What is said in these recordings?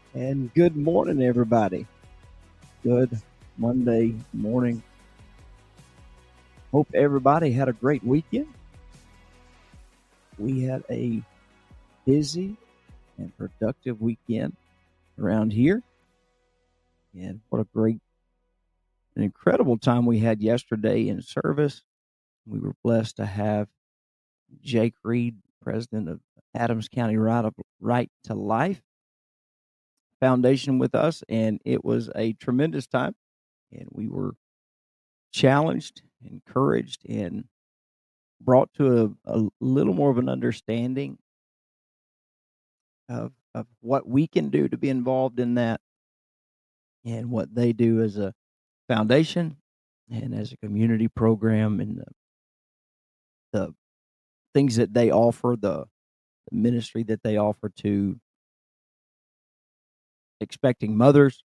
And good morning, everybody. Good Monday morning. Hope everybody had a great weekend. We had a busy and productive weekend around here. And what an incredible time we had yesterday in service. We were blessed to have Jake Reed, president of Adams County Right to Life Foundation, with us. And it was a tremendous time. And we were challenged, encouraged, and brought to a little more of an understanding of what we can do to be involved in that and what they do as a foundation and as a community program, and the things that they offer, the ministry that they offer to expecting mothers,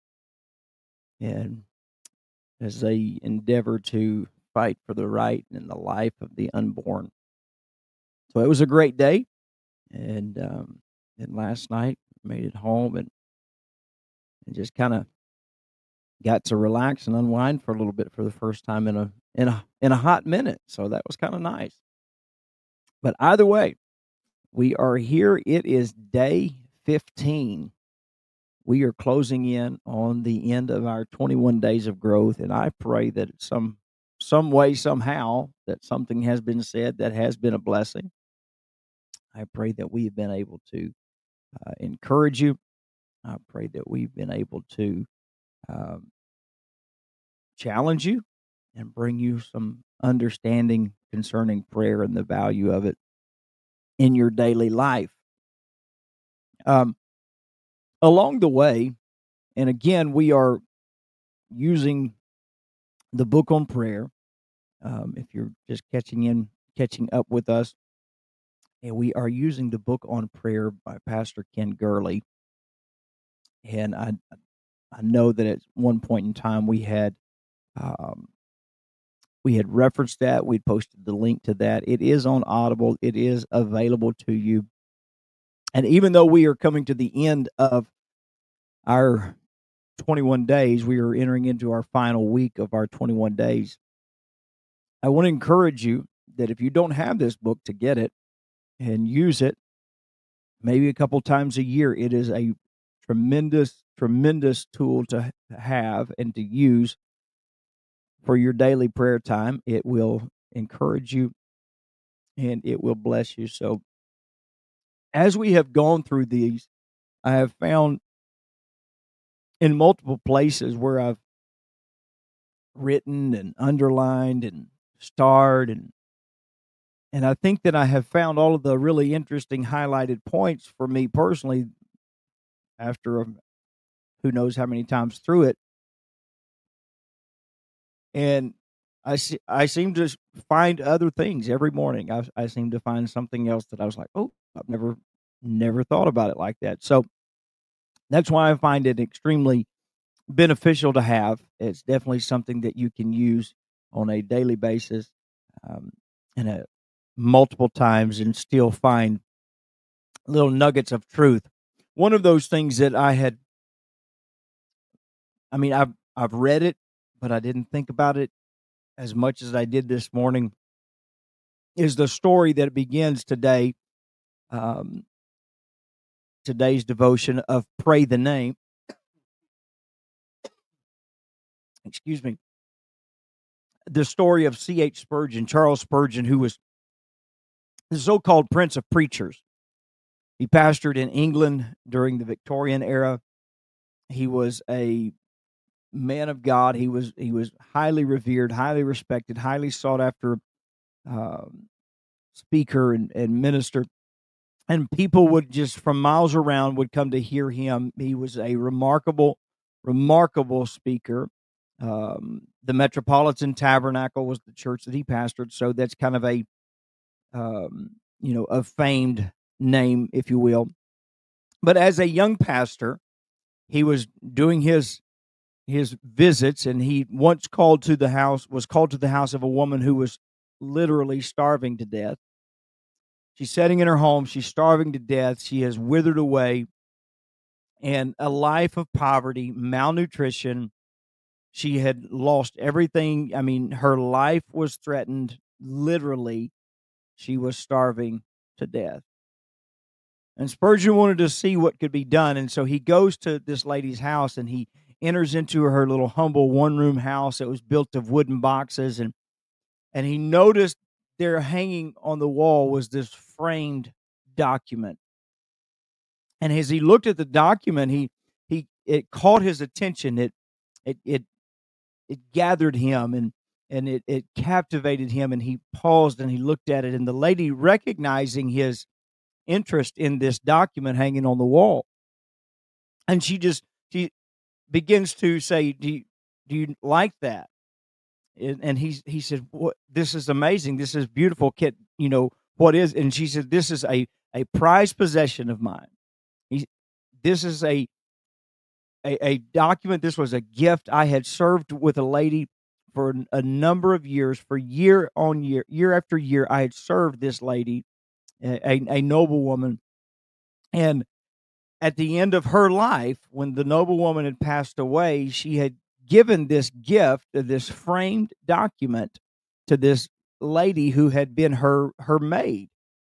and as they endeavor to fight for the right and the life of the unborn. So it was a great day, and last night made it home and just kind of got to relax and unwind for a little bit for the first time in a hot minute. So that was kind of nice. But either way, we are here. It is day 15. We are closing in on the end of our 21 days of growth, and I pray that some way, somehow, that something has been said that has been a blessing. I pray that we have been able to encourage you. I pray that we've been able to um, challenge you and bring you some understanding concerning prayer and the value of it in your daily life. Um, Along the way, and again, we are using the book on prayer. If you're just catching up with us, and we are using the book on prayer by Pastor Ken Gurley. And I know that at one point in time um, we had referenced that. We'd posted the link to that. It is on Audible. It is available to you. And even though we are coming to the end of our 21 days, we are entering into our final week of our 21 days. I want to encourage you that if you don't have this book, to get it and use it maybe a couple times a year. It is a tremendous tool to have and to use for your daily prayer time. It will encourage you and it will bless you. So as we have gone through these, I have found in multiple places where I've written and underlined and starred, and I think that I have found all of the really interesting highlighted points for me personally after who knows how many times through it. And I seem to find other things every morning. I seem to find something else that I was like, oh, I've never thought about it like that. So that's why I find it extremely beneficial to have. It's definitely something that you can use on a daily basis, um, and multiple times, and still find little nuggets of truth. One of those things that I've read it, but I didn't think about it as much as I did this morning, is the story that begins today, um, today's devotion of Pray the Name. Excuse me. The story of C.H. Spurgeon, Charles Spurgeon, who was the so-called Prince of Preachers. He pastored in England during the Victorian era. He was a man of God. He was highly revered, highly respected, highly sought after um, speaker and minister. And people would just from miles around would come to hear him. He was a remarkable speaker. The Metropolitan Tabernacle was the church that he pastored, so that's kind of a famed name, if you will. But as a young pastor, he was doing his visits, and he once was called to the house of a woman who was literally starving to death. She's sitting in her home. She's starving to death. She has withered away. and a life of poverty, malnutrition. She had lost everything. I mean, her life was threatened. Literally, she was starving to death. And Spurgeon wanted to see what could be done. And so he goes to this lady's house and he enters into her little humble one-room house that was built of wooden boxes. And he noticed there hanging on the wall was this framed document. And as he looked at the document, it caught his attention. It gathered him, and it captivated him, and he paused and he looked at it. And the lady, recognizing his interest in this document hanging on the wall, and she begins to say, do you like that? And he said, "What? This is amazing. This is beautiful. Kid, what is?" And she said, "This is a prized possession of mine. This is a document. This was a gift. I had served with a lady for a number of years, for year after year. I had served this lady, a noblewoman, and at the end of her life, when the noblewoman had passed away, she had given this gift, this framed document, to this lady who had been her maid.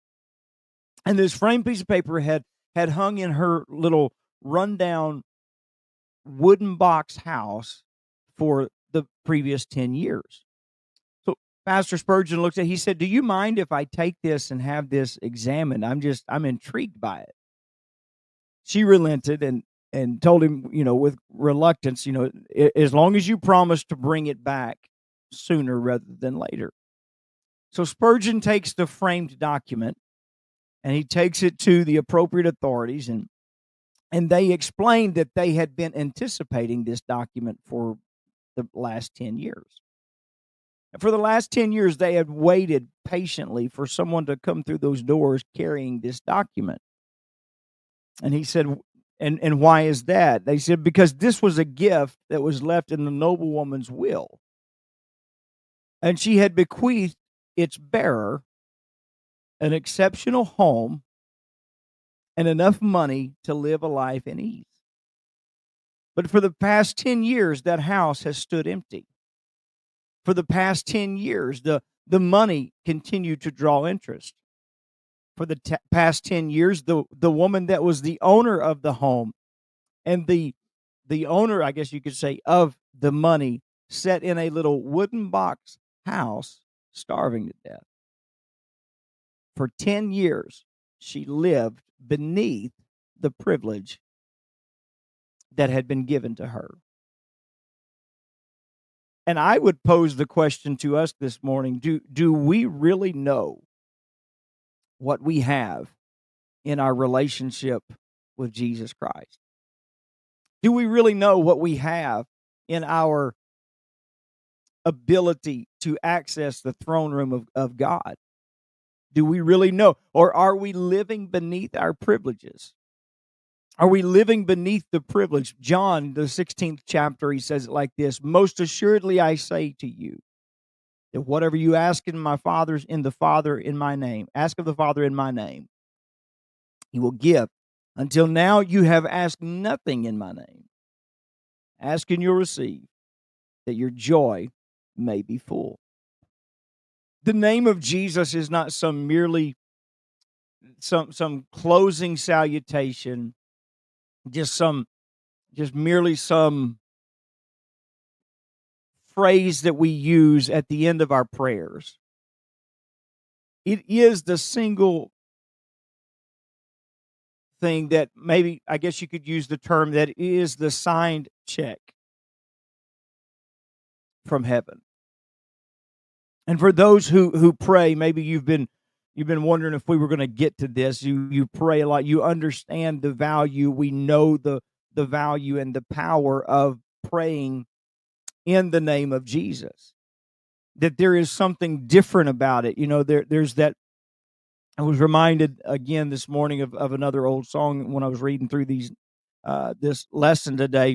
And this framed piece of paper had hung in her little rundown wooden box house for the previous 10 years. So Pastor Spurgeon looked at it. He said, "Do you mind if I take this and have this examined? I'm intrigued by it." She relented and told him, with reluctance, as long as you promise to bring it back sooner rather than later. So Spurgeon takes the framed document and he takes it to the appropriate authorities, and they explained that they had been anticipating this document for the last 10 years. For the last 10 years, they had waited patiently for someone to come through those doors carrying this document. And he said, and why is that? They said, because this was a gift that was left in the noblewoman's will. And she had bequeathed its bearer an exceptional home and enough money to live a life in ease. But for the past 10 years, that house has stood empty. For the past 10 years, the money continued to draw interest. For the past 10 years, the woman that was the owner of the home and the owner, I guess you could say, of the money, sat in a little wooden box house, starving to death. For 10 years, she lived beneath the privilege that had been given to her. And I would pose the question to us this morning, do we really know what we have in our relationship with Jesus Christ? Do we really know what we have in our ability to access the throne room of God? Do we really know? Or are we living beneath our privileges? Are we living beneath the privilege? John, the 16th chapter, he says it like this: "Most assuredly I say to you, that whatever you ask in the Father in my name, ask of the Father in my name, he will give. Until now you have asked nothing in my name. Ask and you'll receive, that your joy may be full." The name of Jesus is not merely some closing salutation, just merely some phrase that we use at the end of our prayers. It is the single thing that, maybe, I guess you could use the term, that is the signed check from heaven. And for those who pray, maybe you've been wondering if we were going to get to this. You pray a lot. You understand the value. We know the value and the power of praying in the name of Jesus. That there is something different about it. There's that. I was reminded again this morning of another old song when I was reading through this lesson today,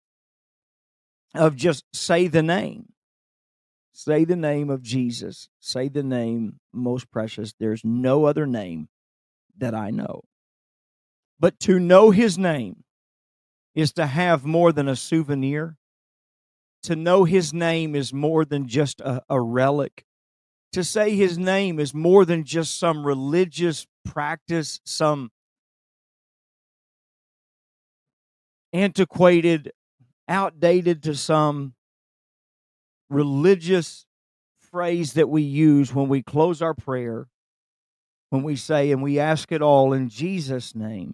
of just say the name. Say the name of Jesus. Say the name most precious. There's no other name that I know. But to know his name is to have more than a souvenir. To know his name is more than just a relic. To say his name is more than just some religious practice, some antiquated, outdated to some religious phrase that we use when we close our prayer, when we say, and we ask it all in Jesus' name.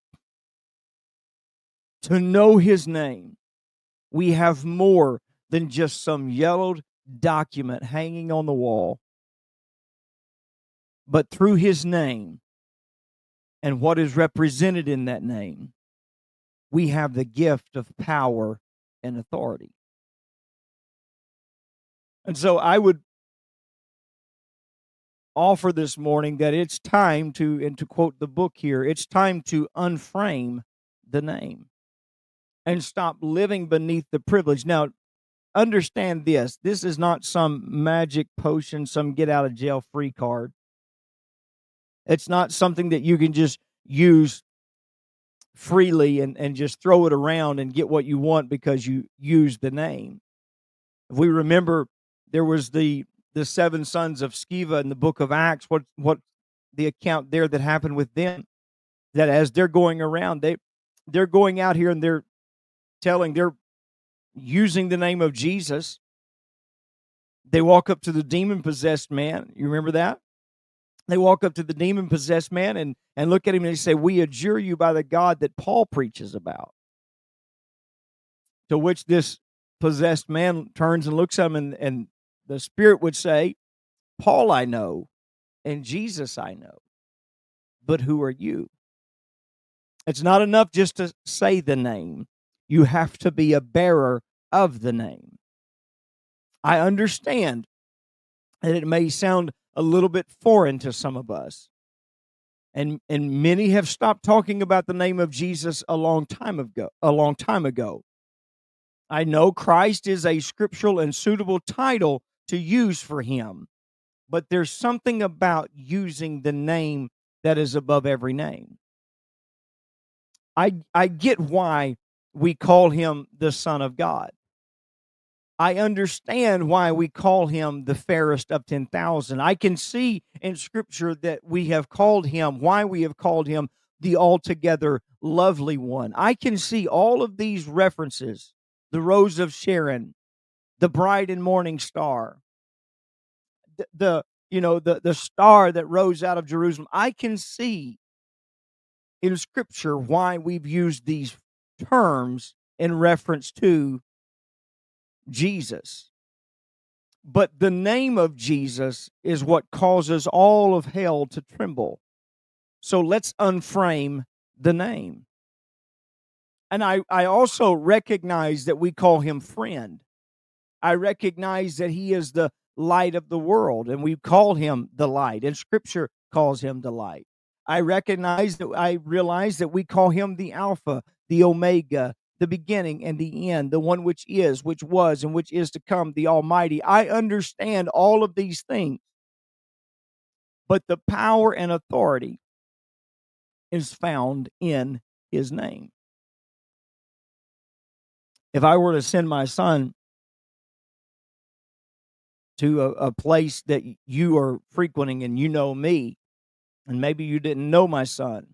To know his name, we have more than just some yellowed document hanging on the wall. But through his name and what is represented in that name, we have the gift of power and authority. And so I would offer this morning that it's time to, and to quote the book here, it's time to unframe the name and stop living beneath the privilege. Now, understand this. This is not some magic potion, some get out of jail free card. It's not something that you can just use freely and just throw it around and get what you want because you use the name. If we remember, there was the 7 sons of Sceva in the book of Acts, what the account there that happened with them, that as they're going around, they're going out here and they're using the name of Jesus. They walk up to the demon-possessed man. You remember that? They walk up to the demon-possessed man and look at him and they say, "We adjure you by the God that Paul preaches about." To which this possessed man turns and looks at him, and the Spirit would say, "Paul I know, and Jesus I know, but who are you?" It's not enough just to say the name. You have to be a bearer of the name. I understand that it may sound a little bit foreign to some of us. And many have stopped talking about the name of Jesus a long time ago. I know Christ is a scriptural and suitable title to use for him, but there's something about using the name that is above every name. I get why we call him the Son of God. I understand why we call him the fairest of 10,000. I can see in Scripture that we have called him, why we have called him the altogether lovely one. I can see all of these references, the Rose of Sharon, the bright and morning star, the star that rose out of Jerusalem. I can see in Scripture why we've used these terms in reference to Jesus. But the name of Jesus is what causes all of hell to tremble. So let's unframe the name. And I also recognize that we call him friend. I recognize that he is the light of the world, and we call him the light, and Scripture calls him the light. I realize that we call him the Alpha, the Omega, the beginning and the end, the one which is, which was, and which is to come, the Almighty. I understand all of these things, but the power and authority is found in his name. If I were to send my son to a place that you are frequenting and you know me, and maybe you didn't know my son's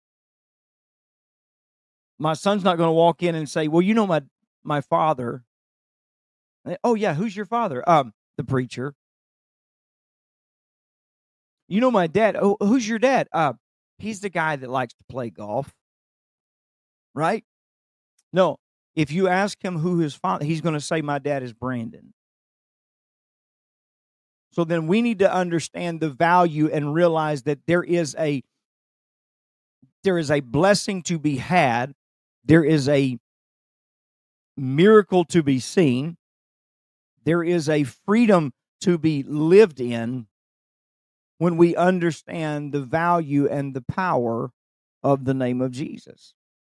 not going to walk in and say, "Well, you know my father." "Oh yeah, who's your father?" The preacher. "You know my dad." "Oh, who's your dad?" He's the guy that likes to play golf." Right? No. If you ask him who his father, he's going to say, "My dad is Brandon." So then we need to understand the value and realize that there is a blessing to be had. There is a miracle to be seen. There is a freedom to be lived in when we understand the value and the power of the name of Jesus.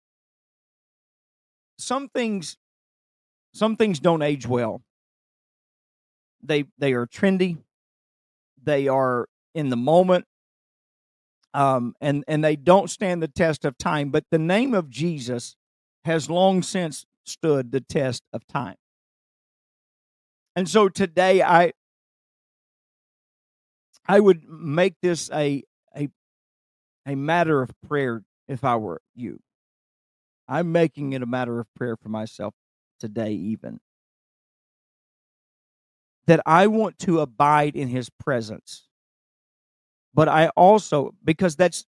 Some things don't age well. They are trendy. They are in the moment. And they don't stand the test of time. But the name of Jesus has long since stood the test of time. And so today I would make this a matter of prayer if I were you. I'm making it a matter of prayer for myself today, even. That I want to abide in his presence. But I also, because let's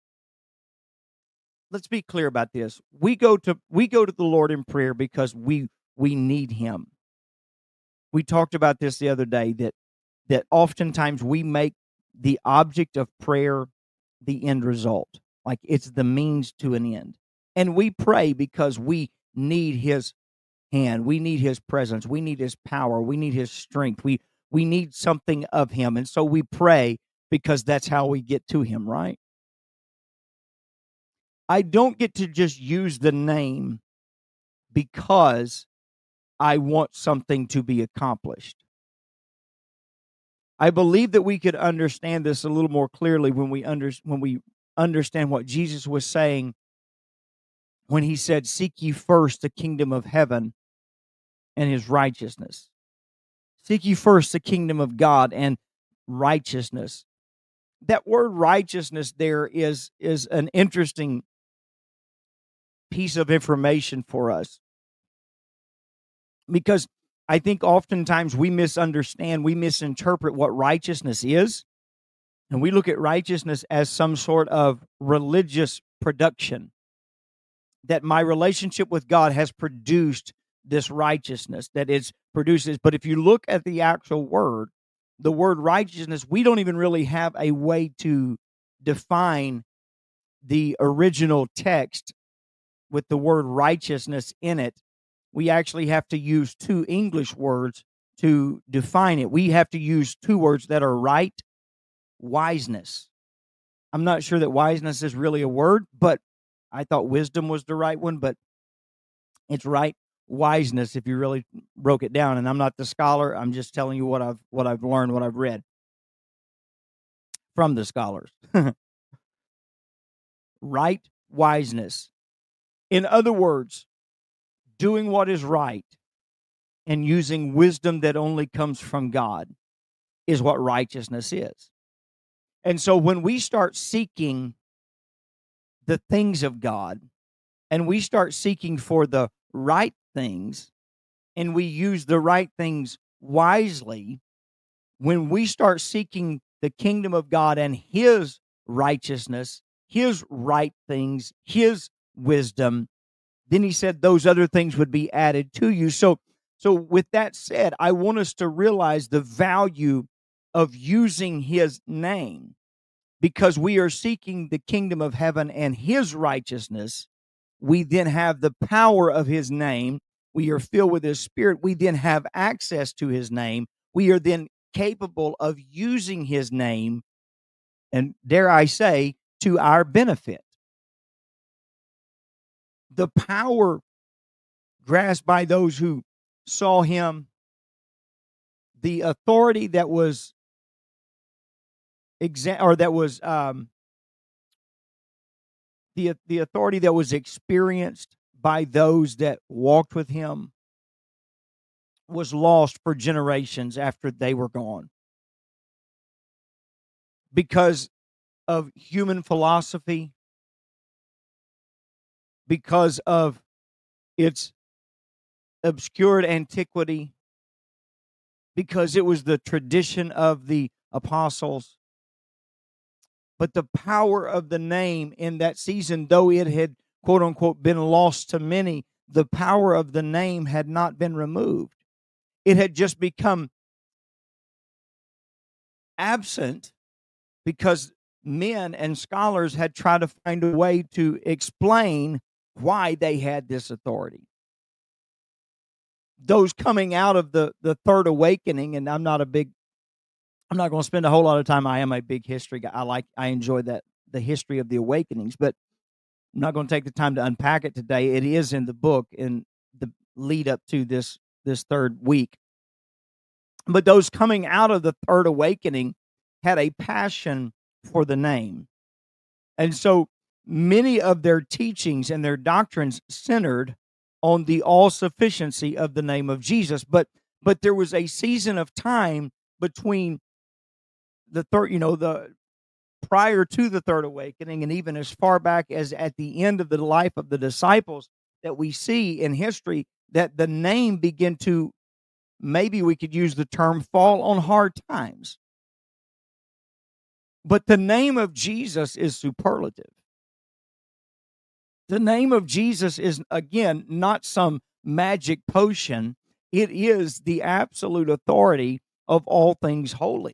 be clear about this. We go to the Lord in prayer because we need him. We talked about this the other day, that oftentimes we make the object of prayer the end result. Like it's the means to an end. And we pray because we need his hand. We need his presence. We need his power. We need his strength. We need something of him. And so we pray because that's how we get to him, right? I don't get to just use the name because I want something to be accomplished. I believe that we could understand this a little more clearly when we understand what Jesus was saying when he said, "Seek ye first the kingdom of heaven and his righteousness." Seek ye first the kingdom of God and righteousness. That word righteousness there is an interesting piece of information for us, because I think oftentimes we misunderstand, we misinterpret what righteousness is, and we look at righteousness as some sort of religious production, that my relationship with God has produced this righteousness that it produces. But if you look at the actual word, the word righteousness, we don't even really have a way to define the original text with the word righteousness in it. We actually have to use two English words to define it. We have to use two words that are right, wiseness. I'm not sure that wiseness is really a word, but I thought wisdom was the right one, but it's right, wiseness if you really broke it down. And I'm not the scholar. I'm just telling you what I've learned, what I've read from the scholars. Right, wiseness. In other words, doing what is right and using wisdom that only comes from God is what righteousness is. And so when we start seeking the things of God and we start seeking for the right things and we use the right things wisely, when we start seeking the kingdom of God and his righteousness, his right things, his wisdom, then he said those other things would be added to you. So with that said, I want us to realize the value of using his name, because we are seeking the kingdom of heaven and his righteousness. We then have the power of his name. We are filled with his spirit. We then have access to his name. We are then capable of using his name, and dare I say, to our benefit. The power grasped by those who saw him, the authority that was the authority that was experienced by those that walked with him was lost for generations after they were gone, because of human philosophy, because of its obscured antiquity, because it was the tradition of the apostles. But the power of the name in that season, though it had, quote unquote, been lost to many, the power of the name had not been removed. It had just become absent because men and scholars had tried to find a way to explain why they had this authority. Those coming out of the third awakening, and I'm not going to spend a whole lot of time. I am a big history guy. I enjoy the history of the awakenings, but I'm not going to take the time to unpack it today. It is in the book in the lead up to this third week. But those coming out of the third awakening had a passion for the name. And so many of their teachings and their doctrines centered on the all-sufficiency of the name of Jesus. But there was a season of time between the prior to the third awakening, and even as far back as at the end of the life of the disciples, that we see in history that the name began to, maybe we could use the term, fall on hard times. But the name of Jesus is superlative. The name of Jesus is, again, not some magic potion. It is the absolute authority of all things holy.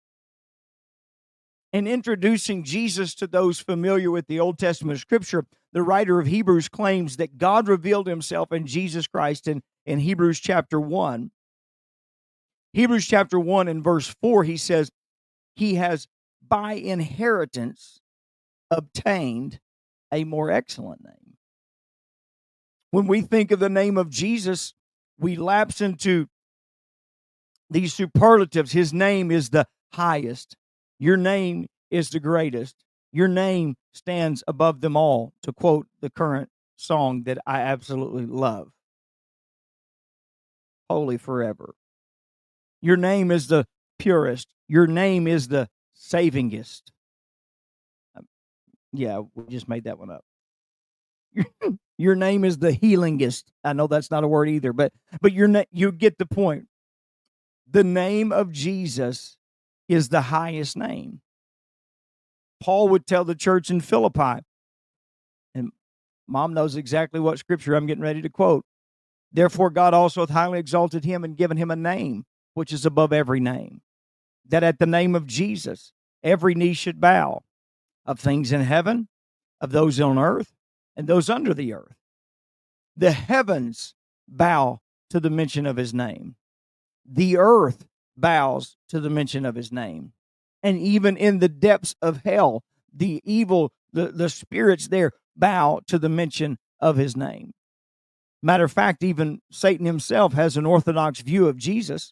In introducing Jesus to those familiar with the Old Testament scripture, the writer of Hebrews claims that God revealed himself in Jesus Christ in Hebrews chapter 1. Hebrews chapter 1 and verse 4, he says, he has by inheritance obtained a more excellent name. When we think of the name of Jesus, we lapse into these superlatives. His name is the highest. Your name is the greatest. Your name stands above them all, to quote the current song that I absolutely love, Holy Forever. Your name is the purest. Your name is the savingest. Yeah, we just made that one up. Your name is the healingest. I know that's not a word either, but you get the point. The name of Jesus is the highest name. Paul would tell the church in Philippi, and Mom knows exactly what scripture I'm getting ready to quote. Therefore, God also hath highly exalted him and given him a name which is above every name, that at the name of Jesus every knee should bow, of things in heaven, of those on earth, and those under the earth. The heavens bow to the mention of his name. The earth bows to the mention of his name. And even in the depths of hell, the evil, the spirits there bow to the mention of his name. Matter of fact, even Satan himself has an orthodox view of Jesus.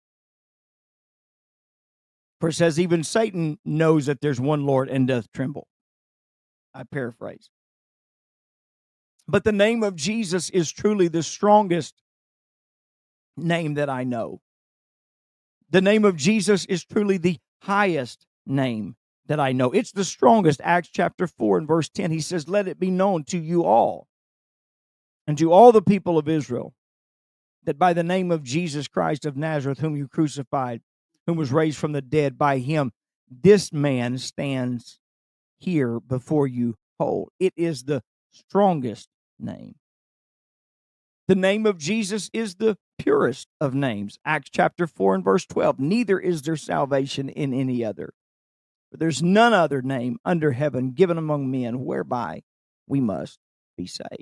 For it says, even Satan knows that there's one Lord and doth tremble. I paraphrase. But the name of Jesus is truly the strongest name that I know. The name of Jesus is truly the highest name that I know. It's the strongest. Acts chapter 4 and verse 10, he says, let it be known to you all and to all the people of Israel that by the name of Jesus Christ of Nazareth, whom you crucified, whom was raised from the dead, by him, this man stands here before you whole. It is the strongest name. The name of Jesus is the purest of names. Acts chapter 4 and verse 12. Neither is there salvation in any other. For there's none other name under heaven given among men whereby we must be saved.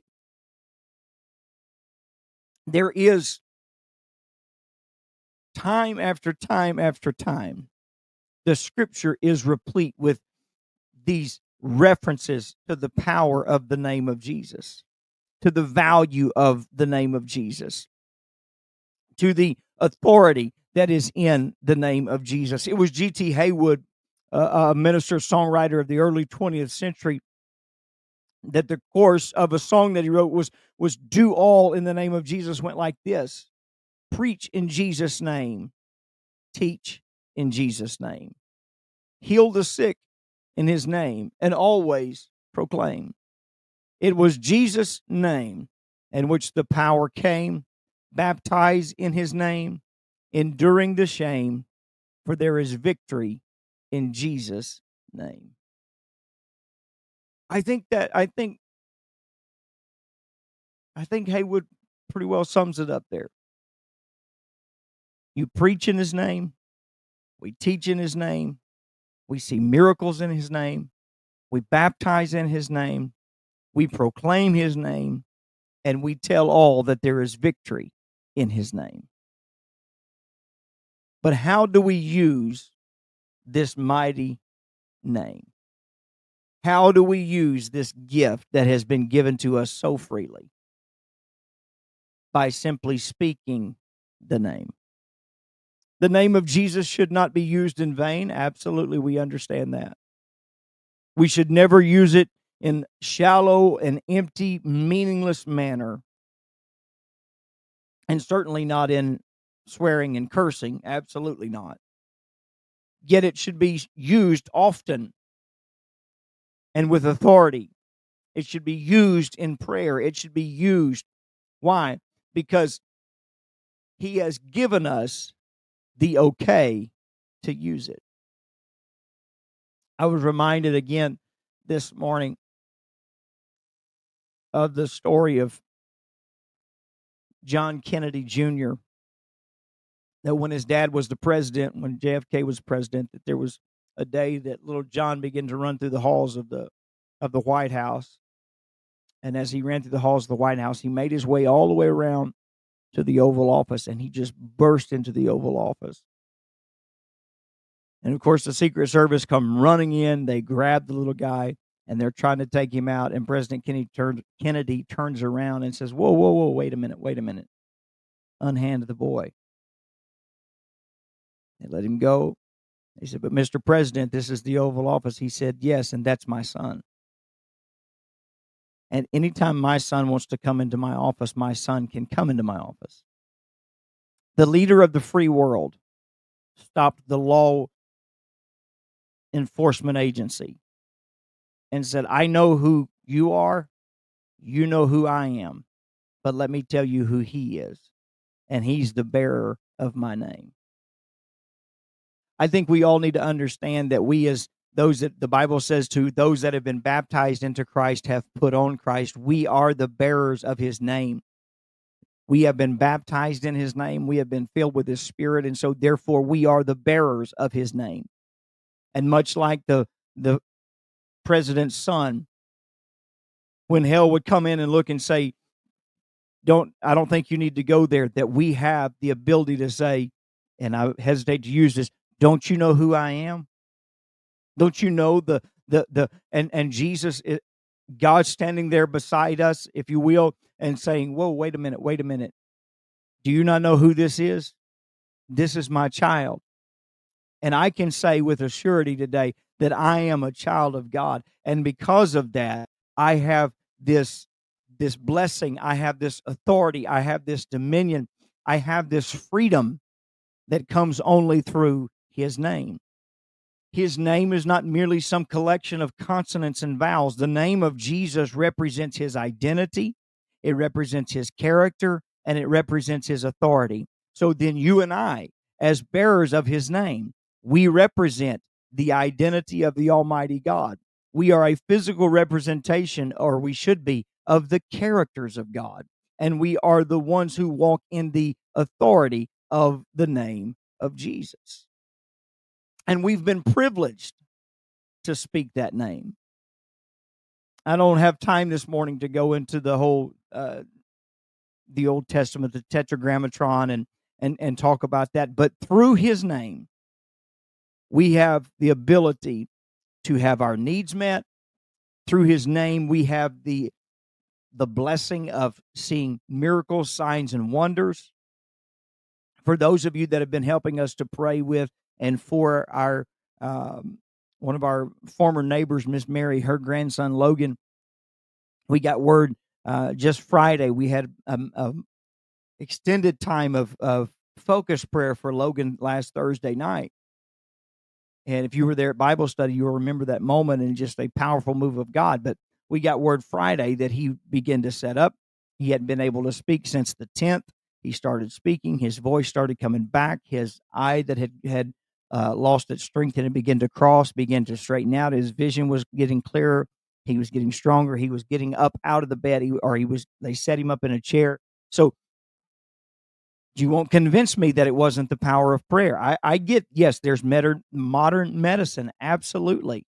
There is time after time after time, the scripture is replete with these references to the power of the name of Jesus, to the value of the name of Jesus, to the authority that is in the name of Jesus. It was G.T. Haywood, a minister, songwriter of the early 20th century, that the chorus of a song that he wrote was do all in the name of Jesus, went like this: preach in Jesus' name, teach in Jesus' name, heal the sick in his name, and always proclaim. It was Jesus' name in which the power came. Baptize in his name, enduring the shame, for there is victory in Jesus' name. I think Haywood pretty well sums it up there. You preach in his name, we teach in his name, we see miracles in his name, we baptize in his name, we proclaim his name, and we tell all that there is victory in his name. But how do we use this mighty name? How do we use this gift that has been given to us so freely? By simply speaking the name. The name of Jesus should not be used in vain. Absolutely, we understand that. We should never use it in shallow and empty, meaningless manner, and certainly not in swearing and cursing. Absolutely not. Yet it should be used often and with authority. It should be used in prayer. It should be used. Why? Because He has given us the okay to use it. I was reminded again this morning of the story of John Kennedy Jr., that when his dad was the president, when JFK was president, that there was a day that little John began to run through the halls of the White House. And as he ran through the halls of the White House, he made his way all the way around to the Oval Office, and he just burst into the Oval Office. And of course, the Secret Service come running in. They grab the little guy, and they're trying to take him out. And President Kennedy turns around and says, "Whoa, whoa, whoa! Wait a minute! Unhand the boy." They let him go. He said, "But Mr. President, this is the Oval Office." He said, "Yes, and that's my son. And anytime my son wants to come into my office, my son can come into my office." The leader of the free world stopped the law enforcement agency and said, "I know who you are. You know who I am. But let me tell you who he is. And he's the bearer of my name." I think we all need to understand that we, as those that the Bible says to those that have been baptized into Christ, have put on Christ. We are the bearers of his name. We have been baptized in his name. We have been filled with his Spirit. And so therefore we are the bearers of his name. And much like the president's son, when hell would come in and look and say, I don't think you need to go there, that we have the ability to say, and I hesitate to use this, "Don't you know who I am? Don't you know and Jesus, God standing there beside us, if you will, and saying, 'Whoa, wait a minute. Do you not know who this is? This is my child.'" And I can say with a surety today that I am a child of God. And because of that, I have this blessing. I have this authority. I have this dominion. I have this freedom that comes only through his name. His name is not merely some collection of consonants and vowels. The name of Jesus represents his identity, it represents his character, and it represents his authority. So then you and I, as bearers of his name, we represent the identity of the Almighty God. We are a physical representation, or we should be, of the characters of God. And we are the ones who walk in the authority of the name of Jesus. And we've been privileged to speak that name. I don't have time this morning to go into the whole, the Old Testament, the Tetragrammaton, and talk about that. But through his name, we have the ability to have our needs met. Through his name, we have the blessing of seeing miracles, signs, and wonders. For those of you that have been helping us to pray with, and for our one of our former neighbors, Miss Mary, her grandson Logan, we got word just Friday. We had extended time of focus prayer for Logan last Thursday night. And if you were there at Bible study, you'll remember that moment and just a powerful move of God. But we got word Friday that he began to set up. He hadn't been able to speak since the 10th. He started speaking. His voice started coming back. His eye that had lost its strength and it began to straighten out. His vision was getting clearer. He was getting stronger. He was getting up out of the bed, they set him up in a chair. So you won't convince me that it wasn't the power of prayer. I get, yes, there's modern medicine, absolutely.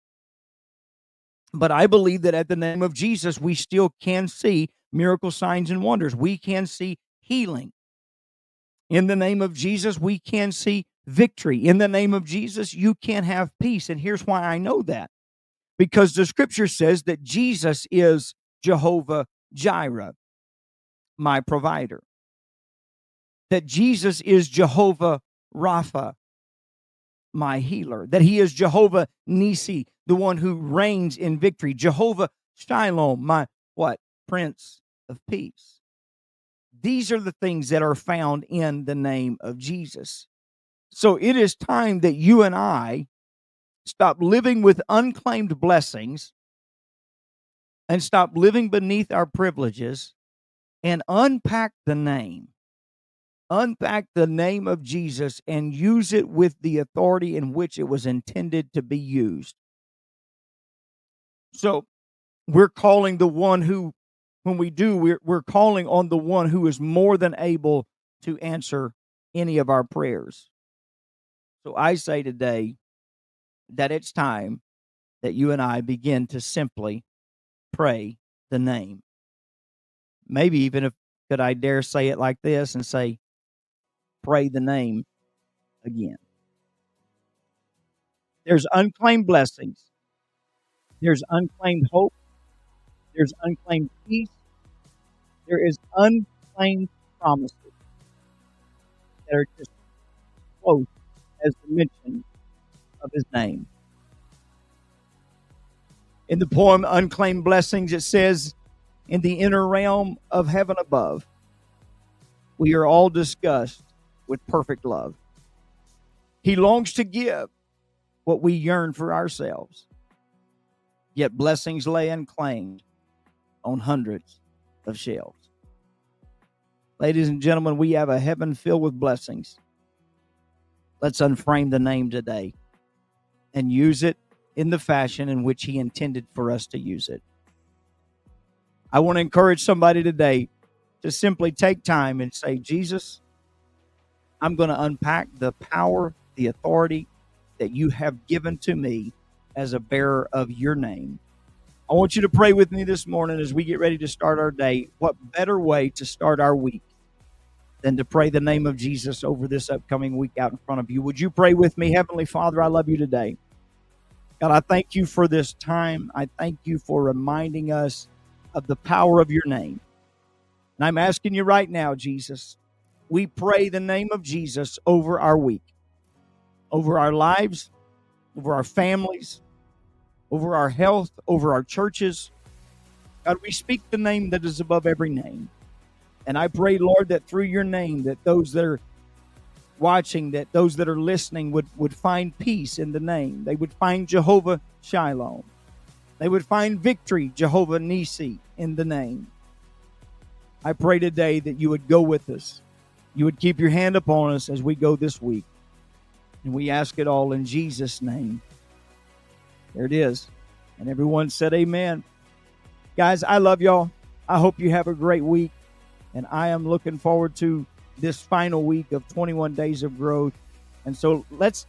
But I believe that at the name of Jesus, we still can see miracle signs and wonders. We can see healing. In the name of Jesus, we can see victory. In the name of Jesus, you can have peace. And here's why I know that. Because the scripture says that Jesus is Jehovah Jireh, my provider. That Jesus is Jehovah Rapha, my healer. That he is Jehovah Nisi, the one who reigns in victory. Jehovah Shalom, my what? Prince of Peace. These are the things that are found in the name of Jesus. So it is time that you and I stop living with unclaimed blessings and stop living beneath our privileges and unpack the name. Unpack the name of Jesus and use it with the authority in which it was intended to be used. So we're calling the one who, when we do, we're calling on the one who is more than able to answer any of our prayers. So I say today that it's time that you and I begin to simply pray the name. Maybe even if could I dare say it like this and say, pray the name again. There's unclaimed blessings. There's unclaimed hope. There's unclaimed peace. There is unclaimed promises that are just close as the mention of his name. In the poem Unclaimed Blessings, it says, in the inner realm of heaven above, we are all discussed with perfect love. He longs to give what we yearn for ourselves, yet blessings lay unclaimed on hundreds of shelves. Ladies and gentlemen, we have a heaven filled with blessings. Let's unframe the name today and use it in the fashion in which he intended for us to use it. I want to encourage somebody today to simply take time and say, Jesus, I'm going to unpack the power, the authority that you have given to me as a bearer of your name. I want you to pray with me this morning as we get ready to start our day. What better way to start our week than to pray the name of Jesus over this upcoming week out in front of you? Would you pray with me? Heavenly Father, I love you today. God, I thank you for this time. I thank you for reminding us of the power of your name. And I'm asking you right now, Jesus, we pray the name of Jesus over our week, over our lives, over our families, over our health, over our churches. God, we speak the name that is above every name. And I pray, Lord, that through your name, that those that are watching, that those that are listening would find peace in the name. They would find Jehovah Shalom. They would find victory, Jehovah Nisi, in the name. I pray today that you would go with us. You would keep your hand upon us as we go this week. And we ask it all in Jesus' name. There it is. And everyone said amen. Guys, I love y'all. I hope you have a great week. And I am looking forward to this final week of 21 days of growth. And so let's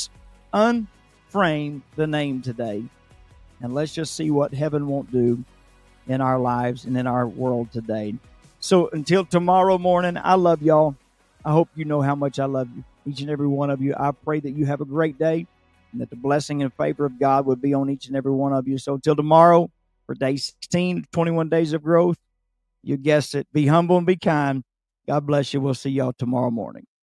unframe the name today. And let's just see what heaven won't do in our lives and in our world today. So until tomorrow morning, I love y'all. I hope you know how much I love you, each and every one of you. I pray that you have a great day and that the blessing and favor of God would be on each and every one of you. So until tomorrow, for day 16, 21 days of growth, you guessed it. Be humble and be kind. God bless you. We'll see y'all tomorrow morning.